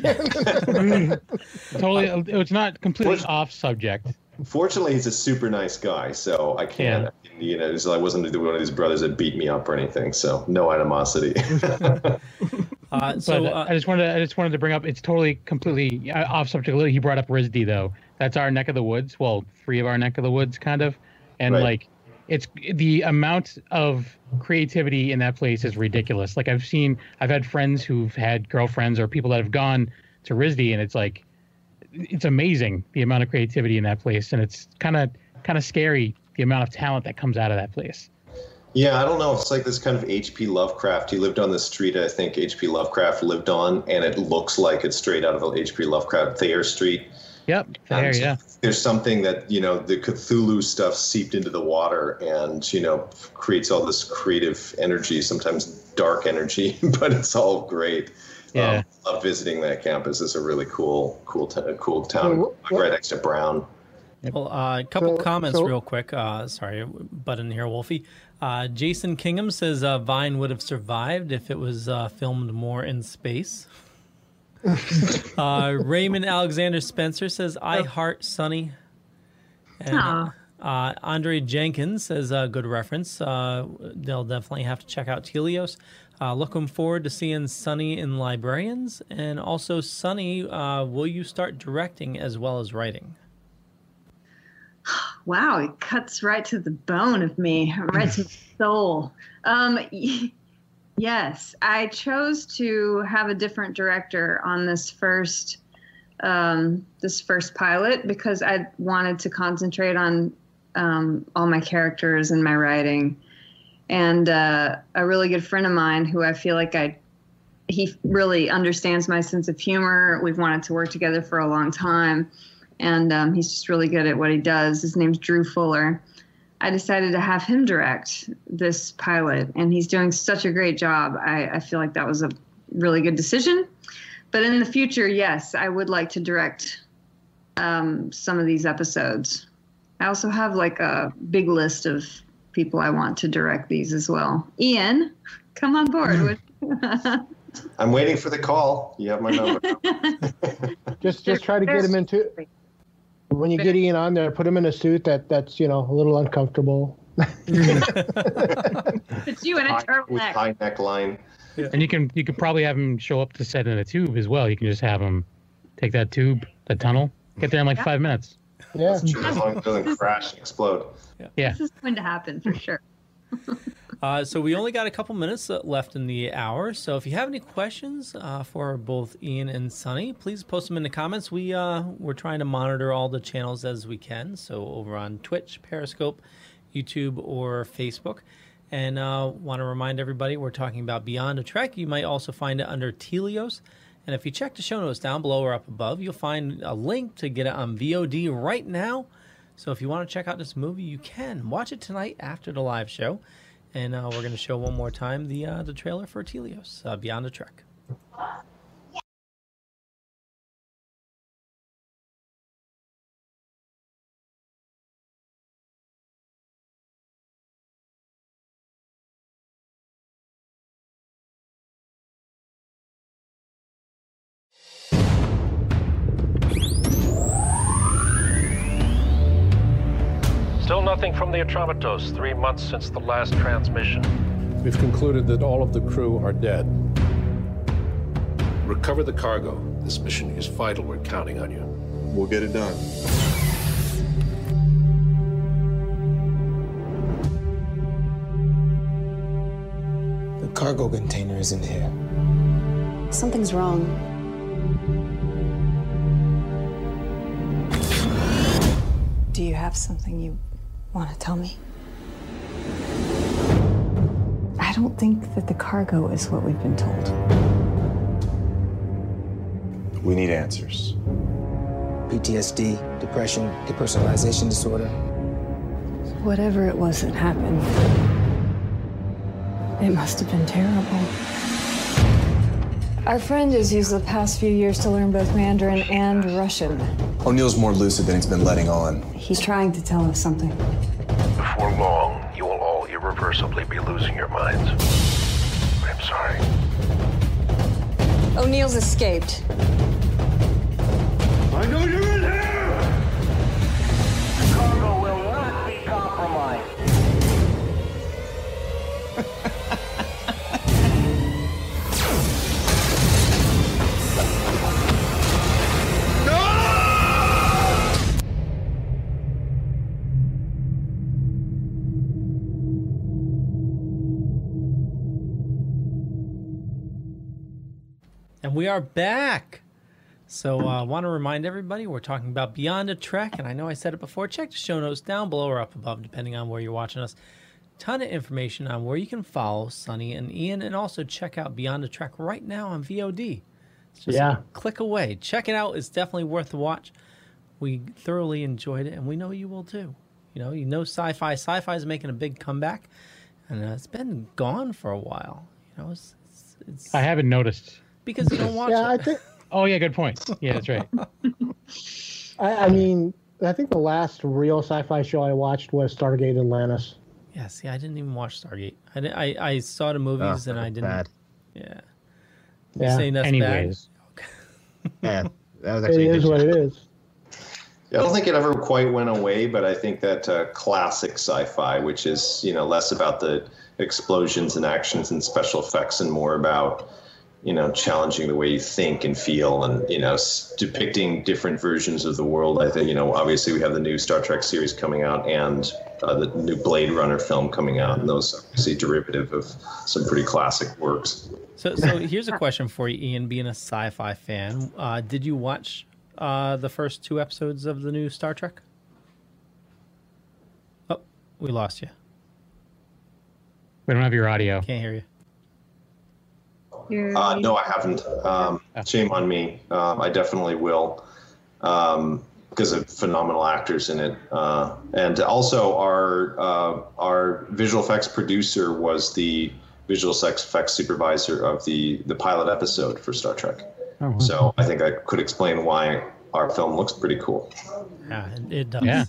Totally, it's not completely off subject. Fortunately, he's a super nice guy, so I can't. Yeah. I wasn't one of these brothers that beat me up or anything, so no animosity. I just wanted to bring up. It's totally completely off subject. He brought up RISD though. That's our neck of the woods. Well, three of our neck of the woods, kind of, and right. It's the amount of creativity in that place is ridiculous. Like I've had friends who've had girlfriends or people that have gone to RISD, and it's amazing the amount of creativity in that place, and it's kind of scary the amount of talent that comes out of that place. Yeah, I don't know. It's like this kind of H.P. Lovecraft. He lived on the street I think H.P. Lovecraft lived on, and it looks like it's straight out of H.P. Lovecraft, Thayer Street. Yep, Thayer, yeah. There's something that, the Cthulhu stuff seeped into the water and, creates all this creative energy, sometimes dark energy, but it's all great. Yeah. I love visiting that campus. It's a really cool town right next to Brown. Well, a couple comments real quick. Sorry, butt in here, Wolfie. Jason Kingham says Vine would have survived if it was filmed more in space. Raymond Alexander Spencer says, I heart Sunny. And Andre Jenkins says, good reference. They'll definitely have to check out Telios. Looking forward to seeing Sunny in Librarians. And also, Sunny, will you start directing as well as writing? Wow, it cuts right to the bone of me, right to the soul. Yes, I chose to have a different director on this first pilot because I wanted to concentrate on all my characters and my writing. And a really good friend of mine who I feel like he really understands my sense of humor. We've wanted to work together for a long time. And he's just really good at what he does. His name's Drew Fuller. I decided to have him direct this pilot, and he's doing such a great job. I feel like that was a really good decision. But in the future, yes, I would like to direct some of these episodes. I also have like a big list of people I want to direct these as well. Ian, come on board. I'm waiting for the call. You have my number. just try to get him into. When you get Ian on there, put him in a suit that's a little uncomfortable. It's you in a With turtleneck. high neckline. Yeah. And you can probably have him show up to set in a tube as well. You can just have him take that tube, that tunnel, get there in like 5 minutes. Yeah. As long as it doesn't crash and explode. Yeah. This is going to happen for sure. So we only got a couple minutes left in the hour. So if you have any questions for both Ian and Sunny, please post them in the comments. We're trying to monitor all the channels as we can. So over on Twitch, Periscope, YouTube, or Facebook. And want to remind everybody, we're talking about Beyond a Trek. You might also find it under Telios. And if you check the show notes down below or up above, you'll find a link to get it on VOD right now. So if you want to check out this movie, you can. Watch it tonight after the live show. And we're going to show one more time the trailer for Telios, Beyond a Trek. Still nothing from the Atromitos, 3 months since the last transmission. We've concluded that all of the crew are dead. Recover the cargo. This mission is vital. We're counting on you. We'll get it done. The cargo container is in here. Something's wrong. Do you have something you want to tell me? I don't think that the cargo is what we've been told. We need answers. PTSD, depression, depersonalization disorder. Whatever it was that happened, it must have been terrible. Our friend has used the past few years to learn both Mandarin and Russian. O'Neill's more lucid than he's been letting on. He's trying to tell us something. Before long, you will all irreversibly be losing your minds. I'm sorry. O'Neill's escaped. I know you're in here! The cargo will not be compromised. And we are back. So I want to remind everybody, we're talking about Beyond a Trek. And I know I said it before. Check the show notes down below or up above, depending on where you're watching us. Ton of information on where you can follow Sunny and Ian. And also check out Beyond a Trek right now on VOD. It's just a click away. Check it out. It's definitely worth the watch. We thoroughly enjoyed it. And we know you will too. You know sci-fi. Sci-fi is making a big comeback. And it's been gone for a while. It's I haven't noticed. Because you don't watch it. I think. Oh yeah, good point. Yeah, that's right. I mean, I think the last real sci-fi show I watched was Stargate Atlantis. Yeah, see, I didn't even watch Stargate. I saw the movies and I didn't. Bad. Yeah. Yeah. You're saying that's Anyways. bad? Yeah, that was It actually a is good what show. it is. I don't think it ever quite went away, but I think that classic sci-fi, which is less about the explosions and actions and special effects and more about challenging the way you think and feel and depicting different versions of the world. I think obviously we have the new Star Trek series coming out and the new Blade Runner film coming out, and those are obviously derivative of some pretty classic works. So here's a question for you, Ian, being a sci-fi fan. Did you watch the first 2 episodes of the new Star Trek? Oh, we lost you. We don't have your audio. Can't hear you. No, I haven't. Shame on me. I definitely will, because of phenomenal actors in it. And also, our visual effects producer was the visual effects supervisor of the pilot episode for Star Trek. Oh, wow. So I think I could explain why our film looks pretty cool. Yeah, it does. Yeah.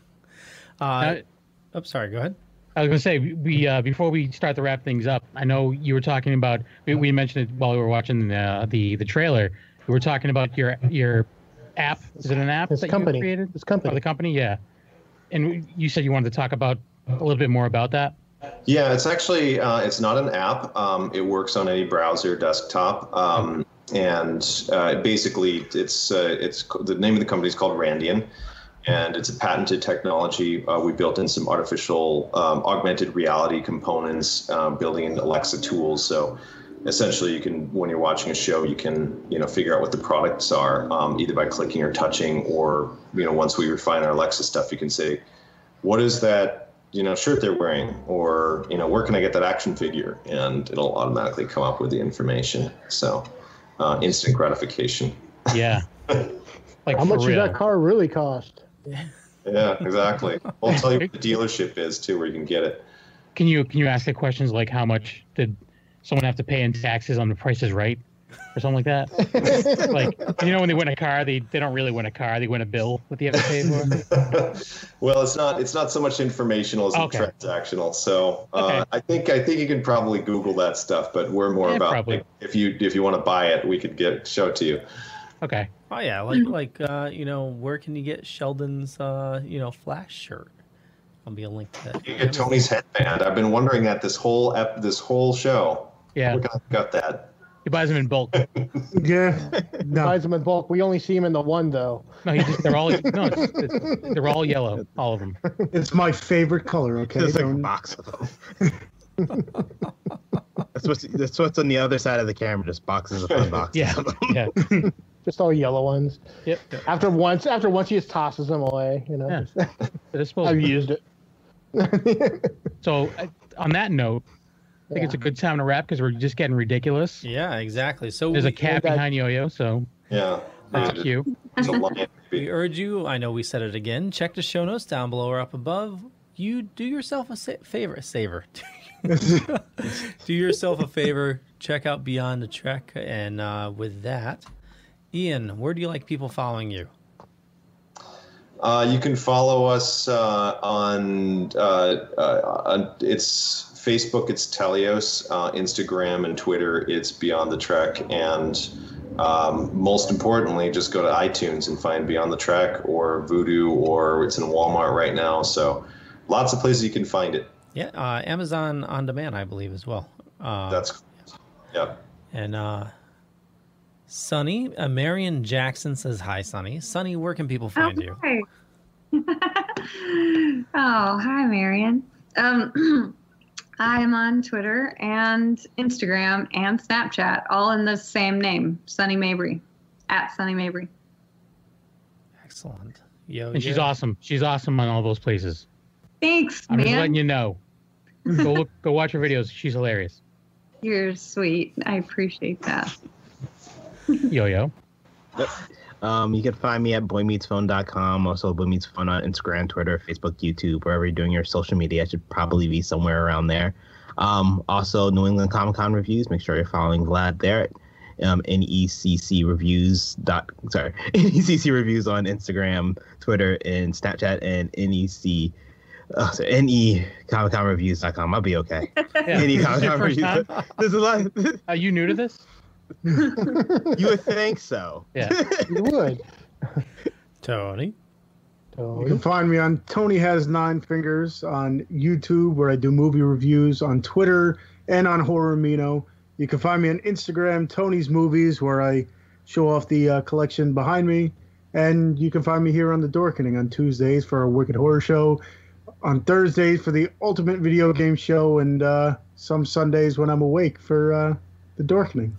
Sorry, go ahead. I was going to say, we before we start to wrap things up, I know you were talking about, we mentioned it while we were watching the trailer. We were talking about your app. Is it an app His that company. you created? His company. Oh, the company, yeah. And you said you wanted to talk about a little bit more about that. Yeah, it's actually it's not an app. It works on any browser, desktop, and basically it's the name of the company is called Randian, and it's a patented technology. We built in some artificial augmented reality components, building in Alexa tools. So essentially, you can, when you're watching a show, you can figure out what the products are either by clicking or touching, or once we refine our Alexa stuff, you can say, what is that shirt they're wearing, or where can I get that action figure, and it'll automatically come up with the information. So instant gratification. Yeah. Like, how much does real. that car really cost? Yeah, exactly. I'll tell you what the dealership is too, where you can get it. Can you ask the questions like, how much did someone have to pay in taxes on The Price is Right, or something like that? Like, when they win a car, they don't really win a car; they win a bill. What do you have to pay for? Well, it's not so much informational as transactional. So I think you can probably Google that stuff, but we're more about if you want to buy it, we could show it to you. Okay. Oh yeah, like where can you get Sheldon's Flash shirt? I'll be a link to that. You get Tony's headband. I've been wondering that this whole show. Yeah. Look, I've got that. He buys them in bulk. Yeah. No. Buys them in bulk. We only see him in the one though. No, they're all yellow, all of them. It's my favorite color. Okay. There's like a box of them. That's what's on the other side of the camera. Just boxes of boxes. Yeah. Of them. Yeah. Just all yellow ones. Yep. After once, he just tosses them away. Yeah. I've used it. So, on that note, I think it's a good time to wrap because we're just getting ridiculous. Yeah, exactly. So there's a cat behind Yo-Yo, so yeah, that's cute. We urge you. I know we said it again. Check the show notes down below or up above. You do yourself a favor. Do yourself a favor. Check out Beyond the Trek, and with that, Ian, where do you like people following you? You can follow us on it's Facebook, it's Telios, Instagram and Twitter, it's Beyond the Trek, and most importantly, just go to iTunes and find Beyond the Trek or Vudu, or it's in Walmart right now. So lots of places you can find it. Yeah, Amazon On Demand, I believe, as well. That's yeah. And Sunny, Marion Jackson says hi, Sunny. Sunny, where can people find you? Hi. Oh, hi, Marion. I'm on Twitter and Instagram and Snapchat, all in the same name, Sunny Mabry, @ Sunny Mabry. Excellent. And she's awesome. She's awesome on all those places. Thanks, I'm man. just letting you know. Go watch her videos. She's hilarious. You're sweet. I appreciate that. Yo-Yo. Yep. You can find me at boymeetsphone.com. Also, Boy Meets Phone on Instagram, Twitter, Facebook, YouTube, wherever you're doing your social media. I should probably be somewhere around there. Also, New England Comic Con reviews. Make sure you're following Vlad there at NECC Reviews on Instagram, Twitter, and Snapchat, and NEComicconreviews.com. I'll be okay. Yeah. NE Comic Con Reviews. There's a lot. Are you new to this? You would think so. Yeah, you would. Tony. You can find me on Tony Has 9 Fingers on YouTube, where I do movie reviews, on Twitter, and on Horror Amino. You can find me on Instagram, Tony's Movies, where I show off the collection behind me. And you can find me here on The Dorkening on Tuesdays for our Wicked Horror Show, on Thursdays for the Ultimate Video Game Show, and some Sundays when I'm awake for The Dorkening.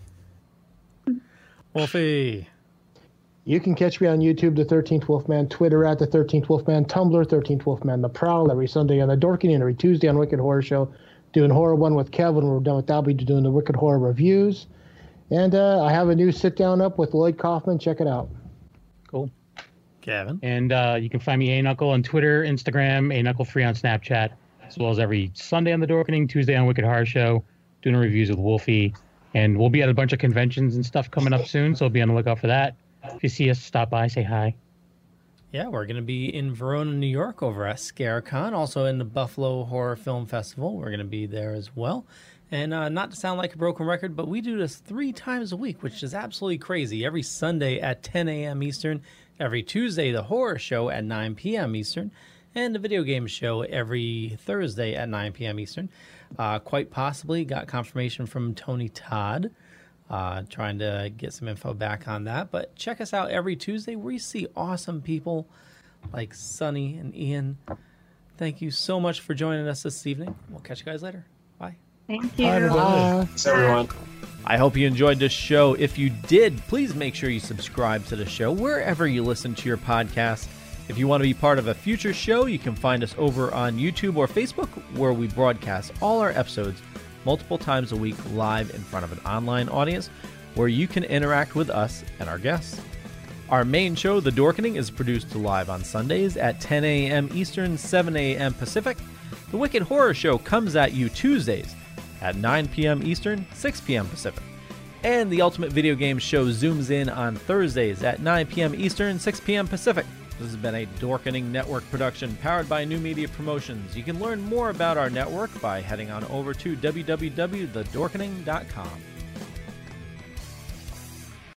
Wolfie. You can catch me on YouTube, The 13th Wolfman, Twitter at The 13th Wolfman, Tumblr, 13th Wolfman, The Prowl, every Sunday on The Dorkening, and every Tuesday on Wicked Horror Show. Doing Horror One with Kev. When we're done with that, I'll be doing the Wicked Horror reviews. And I have a new sit-down up with Lloyd Kaufman. Check it out. Cool. Gavin. And you can find me A-Knuckle on Twitter, Instagram, A-Knuckle3 on Snapchat, as well as every Sunday on The Dorkening, Tuesday on Wicked Horror Show, doing reviews with Wolfie. And we'll be at a bunch of conventions and stuff coming up soon, so be on the lookout for that. If you see us, stop by, say hi. Yeah, we're going to be in Verona, New York over at ScareCon, also in the Buffalo Horror Film Festival. We're going to be there as well. And not to sound like a broken record, but we do this 3 times a week, which is absolutely crazy. Every Sunday at 10 a.m. Eastern, every Tuesday, the horror show at 9 p.m. Eastern, and the video game show every Thursday at 9 p.m. Eastern. Quite possibly got confirmation from Tony Todd, trying to get some info back on that. But check us out every Tuesday where you see awesome people like Sonny and Ian. Thank you so much for joining us this evening. We'll catch you guys later. Bye. Thank you. Thanks, everyone. I hope you enjoyed this show. If you did, please make sure you subscribe to the show wherever you listen to your podcast. If you want to be part of a future show, you can find us over on YouTube or Facebook, where we broadcast all our episodes multiple times a week live in front of an online audience where you can interact with us and our guests. Our main show, The Dorkening, is produced live on Sundays at 10 a.m. Eastern, 7 a.m. Pacific. The Wicked Horror Show comes at you Tuesdays at 9 p.m. Eastern, 6 p.m. Pacific. And the Ultimate Video Game Show zooms in on Thursdays at 9 p.m. Eastern, 6 p.m. Pacific. This has been a Dorkening Network production powered by New Media Promotions. You can learn more about our network by heading on over to www.thedorkening.com.